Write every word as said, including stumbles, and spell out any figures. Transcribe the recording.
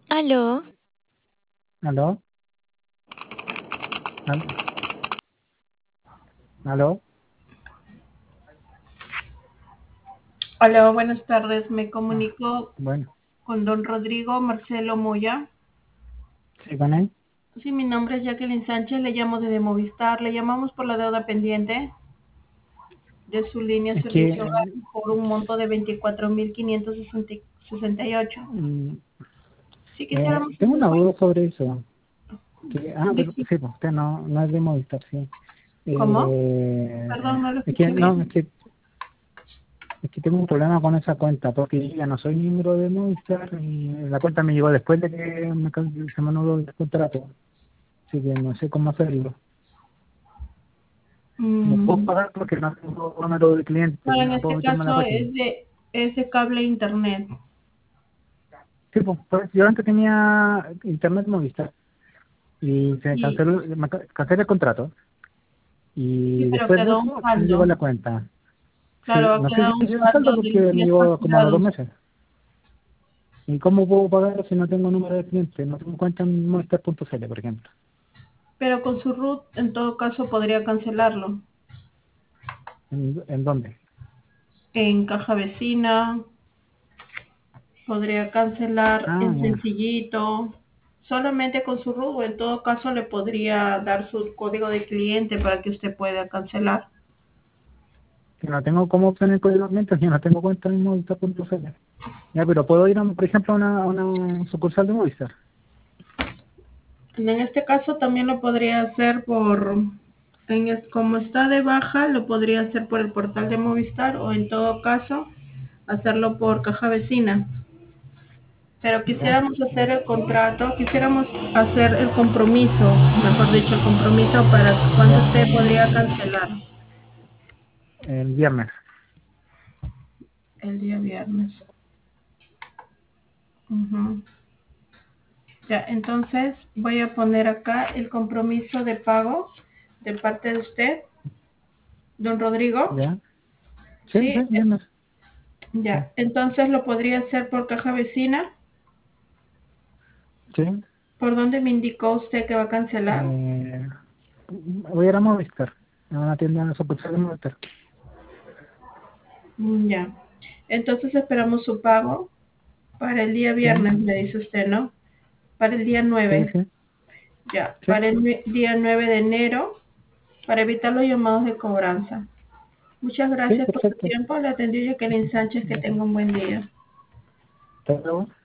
¿Aló? ¿Aló? ¿Al- ¿Aló? Hola, buenas tardes. Me Ah, comunico bueno, con don Rodrigo Marcelo Moya. ¿sí con él? Sí, mi nombre es Jacqueline Sánchez, le llamo desde Movistar. Le llamamos por la deuda pendiente de su línea Es que servicio hogar eh, por un monto de veinticuatro mil quinientos sesenta y ocho. mm, Si eh, quisiéramos tengo hacer una cuenta. duda sobre eso. Que, ah, pero Dije, sí, pues usted no, no es de Movistar, sí. ¿cómo? Eh, Perdón, no lo es que escuché no, es bien. que, es que tengo un problema con esa cuenta, porque yo ya no soy miembro de Movistar y la cuenta me llegó después de que me, can- se me anuló el contrato. Así que no sé cómo hacerlo. No puedo Mm, pagar porque no tengo número de cliente, no, en no puedo este meterme a la caso página. es de, es de cable internet. Sí, pues, pues, yo antes tenía internet Movistar y se Y, canceló, me ca- cancelé el contrato sí, y pero después de quedó un eso me llegó saldo. la cuenta. Sí, Claro, ha no sé si quedado un sigue en saldo saldo de porque los me días llegó como a los dos facturados. meses. ¿Y cómo puedo pagar si no tengo número de cliente? No tengo cuenta en movistar punto c l, por ejemplo. Pero con su root, en todo caso, podría cancelarlo. ¿En, en dónde? En caja vecina, podría cancelar Ah, en ya. sencillito. Solamente con su root, o en todo caso, le podría dar su código de cliente para que usted pueda cancelar. Que no tengo cómo obtener código de cliente, yo no tengo cuenta en movistar punto c l. Ya, pero puedo ir, a, por ejemplo, a una, a una sucursal de Movistar. En este caso, también lo podría hacer por, en es- como está de baja, lo podría hacer por el portal de Movistar o en todo caso, hacerlo por caja vecina. Pero ¿Ya? quisiéramos hacer el contrato, quisiéramos hacer el compromiso, mejor dicho, el compromiso para cuando ¿Ya? usted podría cancelar El viernes. el día viernes. Ujú. Ya, entonces voy a poner acá el compromiso de pago de parte de usted, don Rodrigo. ¿Ya? Sí, Sí, sí, viernes. Sí. ya. Entonces lo podría hacer por caja vecina. Sí. ¿Por dónde me indicó usted que va a cancelar? Eh, voy a ir a Movistar, a una tienda de sucursal de Movistar. Mm, ya. Entonces esperamos su pago para el día Sí, viernes, me dice usted, ¿no? Para el día sí, nueve. sí, Ya, sí. para el nue- día nueve de enero, para evitar los llamados de cobranza. Muchas Sí, gracias por su perfecto. tiempo. Le atendió Jacqueline Sánchez. Que Ya, tenga un buen día. hasta luego.